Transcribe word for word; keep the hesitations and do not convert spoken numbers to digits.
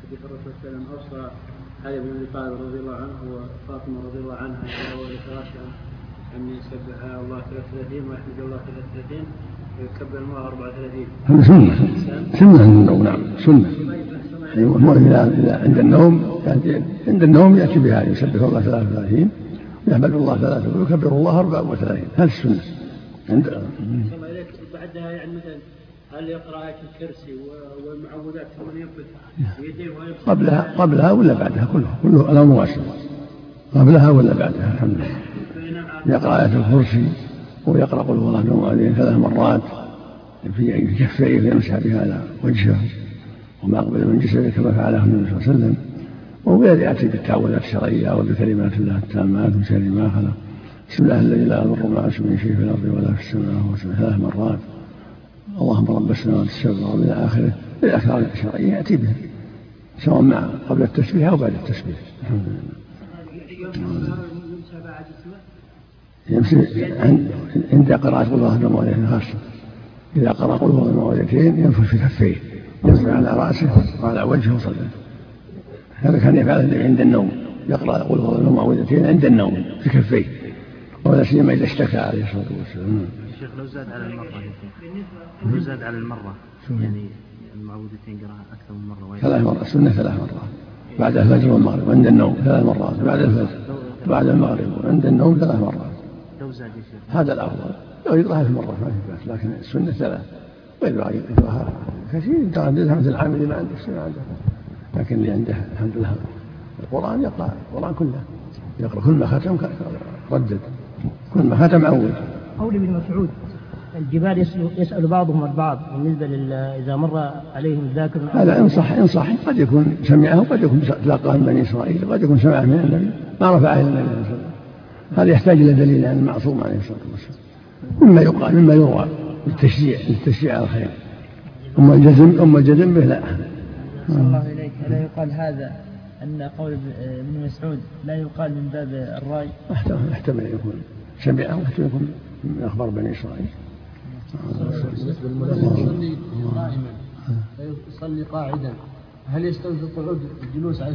حديث الرسول صلى الله عليه وسلم أوصى علي بن أبي طالب رضي الله عنه وفاطمة رضي الله عنها في أول فراشها أن يسبح الله ثلاث وثلاثين ويحمد الله ثلاث وثلاثين ويكبر الله أربعة وثلاثين. هذا سنة سنة عند النوم. نعم سنة. أيوة إذا عند النوم عند النوم يأتي بها يسبح الله ثلاث وثلاثين ويحمد الله ثلاثة ويكبر الله أربعة وثلاثين. هذا السنة. عند بعدها يعني مثلا هل يقرأ آية الكرسي والمعوذات ثم ينفث يديه ويبصر قبلها قبلها ولا بعدها كله كله الأمر واسع قبلها ولا بعدها الحمد لله. يقرأ آية الكرسي ويقرأ قل هو الله أحد الله ثلاث مرات في كفيه ويمسح بها على وجهه وما أقبل من جسده كما فعله النبي صلى الله عليه وسلم. وغير يأتي بالتعوذات الشرعية وبكلمات الله التامات من شر ما خلق بسم الله الذي لا يضر مع اسمه شيء في الأرض ولا في السماء ثلاث مرات اللهم رب السماوات السبع ومن آخره بالأذكار الشرعية يأتي بها سواء مع قبل التسبيح أو بعد التسبيح. يمشي عند قراءة قل هو الله أحد خاصة. إذا قرأ قل هو المعوذتين ينفث في كفيه ينفث على رأسه وعلى وجهه وصدره. هذا كان يفعله عند النوم يقرأ قل هو المعوذتين عند النوم في كفيه ولا سيما إذا اشتكى عليه الصلاة والسلام. الشيخ لو زاد على المرة لو زاد على المرة يعني المعوذتين قراءة أكثر من مرة ثلاث مرات السنة ثلاث مرات بعد الفجر والمغرب وعند النوم ثلاث مرات بعد الفجر بعد المغرب وعند النوم ثلاث مرات. لو زاد هذا الأفضل. لو يقرأها في مرة ما في بأس لكن السنة ثلاث ويقرأ يقرأها كثير يقرأ مثل العامل اللي ما عنده السنة عنده لكن اللي عنده الحمد لله القرآن يقرأ القرآن كله يقرأ كل ما ختم ردد كل ما ختم عود. قول ابن مسعود الجبال يسأل بعضهم البعض بالنسبة إذا مر عليهم ذاكر. هذا إن صح إن صح قد يكون سمعه وقد يكون تلقاه من بني إسرائيل قد يكون سمعه من النبي ما رفعه إلى النبي صلى الله عليه وسلم. هذا يحتاج إلى دليل عن المعصوم عليه الصلاة والسلام مما يقال مما يروى للتشجيع للتشجيع على الخير. أما الجزم أما الجزم به لا. صلى الله إليك. لا يقال هذا أن قول ابن مسعود لا يقال من باب الرأي. احتمل يكون سمعه واحتمل يكون من أخبار بني إسرائيل. بالنسبة للملازم يصلي قائما يصلي قاعدا هل يستوي في القعود الجلوس على